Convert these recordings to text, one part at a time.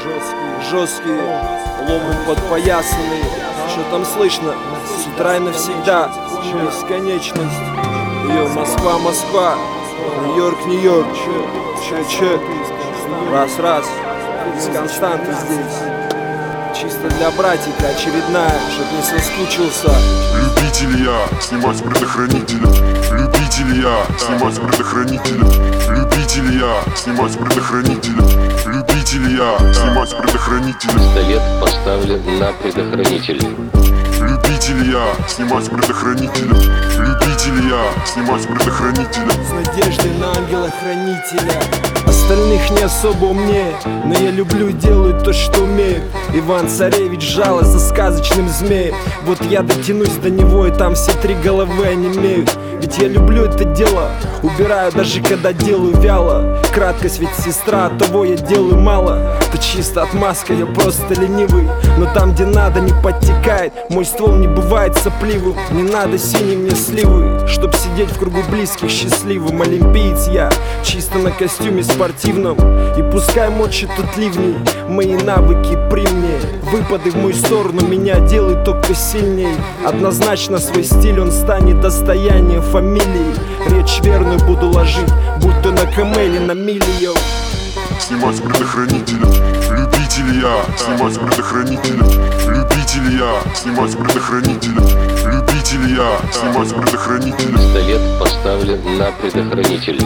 жесткие, ломы подпоясанные. Что там слышно? С утра и навсегда. Бесконечность. Йо, Москва, Москва. Нью-Йорк, Нью-Йорк. Че. Раз. Из константы здесь. Чисто для братика очередная, чтоб не соскучился. Любитель я снимать предохранителя. Любитель я снимать предохранителя. Любитель я снимать предохранителя. Любитель я снимать предохранителя. Пистолет поставлен на предохранитель. Любитель я снимать предохранителя. Любитель я снимать предохранителя. С надеждой на ангела-хранителя. Остальных не особо умнее, но я люблю и делаю то, что умею. Иван-царевич жало за сказочным змеем. Вот я дотянусь до него, и там все три головы онемеют. Ведь я люблю это дело, убираю даже когда делаю вяло. Краткость ведь сестра, от того я делаю мало. Это чисто отмазка, я просто ленивый. Но там, где надо, не подтекает. Мой ствол не бывает сопливым. Не надо синей мне сливы, чтоб сидеть в кругу близких счастливым. Олимпиец я, чисто на костюме спортивном. И пускай мочит тут ливней, мои навыки при мне. Выпады в мою сторону меня делают только сильней. Однозначно свой стиль он станет достоянием фамилии. Речь верную буду ложить, будь то на КМ или на милию. Снимать предохранителя. Любитель я снимать предохранителя. Любитель я снимать предохранителя. Любитель я снимать предохранителя. Пистолет поставлен на предохранитель.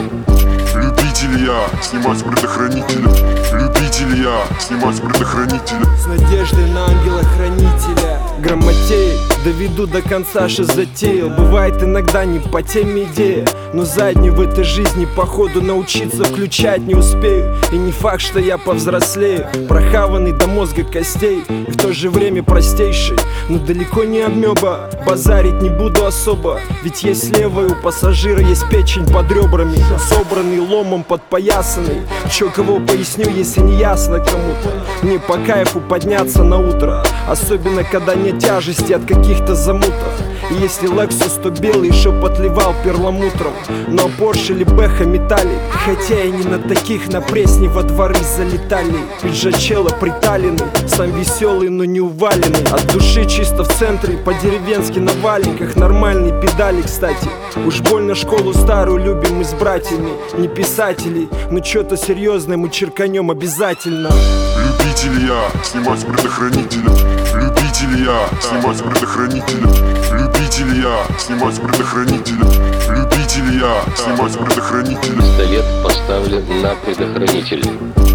Любитель я снимать предохранителя. Любитель я снимать предохранителя. С надеждой на ангела-хранителя. Грамотеи доведу до конца, что затеял. Бывает иногда не по теме идея, но заднюю в этой жизни походу научиться включать не успею. И не факт, что я повзрослею. Прохаванный до мозга костей и в то же время простейший, но далеко не амеба. Базарить не буду особо, ведь есть левая у пассажира, есть печень под ребрами. Собранный ломом подпоясанный. Чё кого поясню, если не ясно кому-то. Мне по кайфу подняться на утро, особенно когда нет тяжести от каких-то замутов. И если Lexus, то белый шоп отливал перламутром. Но Porsche или Бэха металлик, хотя и не на таких, на пресне во дворы залетали. Пиджачело приталенный, сам веселый, но не уваленный. От души чисто в центре, по-деревенски на валенках. Нормальные педали, кстати. Уж больно школу старую любим мы с братьями. Не писателей, но чё-то серьезное мы черканем обязательно. Любитель я снимать предохранителя. Любитель я снимать предохранителя. Любитель я снимать предохранителя. Любитель я снимать предохранителя. Пистолет поставлен на предохранитель.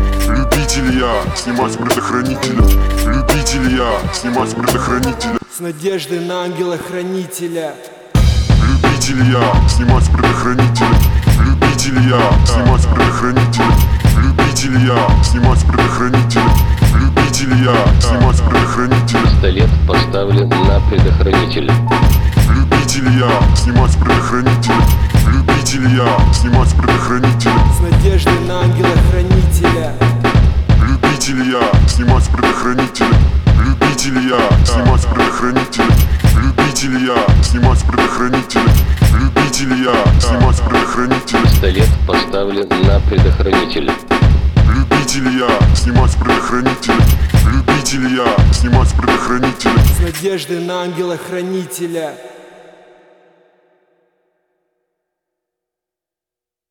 Любитель я снимать предохранителя. Любитель я снимать предохранителя. С надеждой на ангела-хранителя. Любитель я снимать предохранителя. Любитель я снимать предохранителя. Любитель я снимать предохранителя. Любитель я снимать предохранителя. Пистолет поставлен на предохранитель. Любитель я снимать предохранителя. Любитель я снимать предохранителя. С надеждой на ангела-хранителя. Любитель я снимать предохранителя. Любитель я снимать предохранителя. Любитель я снимать предохранителя. Любитель я снимать предохранителя. Пистолет поставлен на предохранитель. Любитель я снимать предохранителя. Любитель я снимать предохранителя. С надеждой на ангела-хранителя.